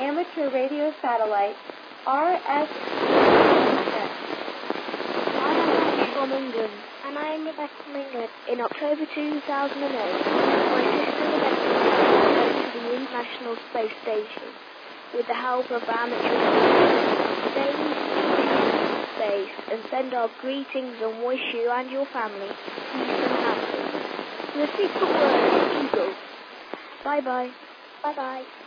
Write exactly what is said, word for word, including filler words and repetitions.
amateur radio satellite, R S I am Andy from England. And I am Rebecca from England. In October two thousand eight, my sister Rebecca went to the International Space Station with the help of amateur stay in space and send our greetings and wish you and your family peace and happiness. The secret word is eagle. Bye bye. Bye-bye.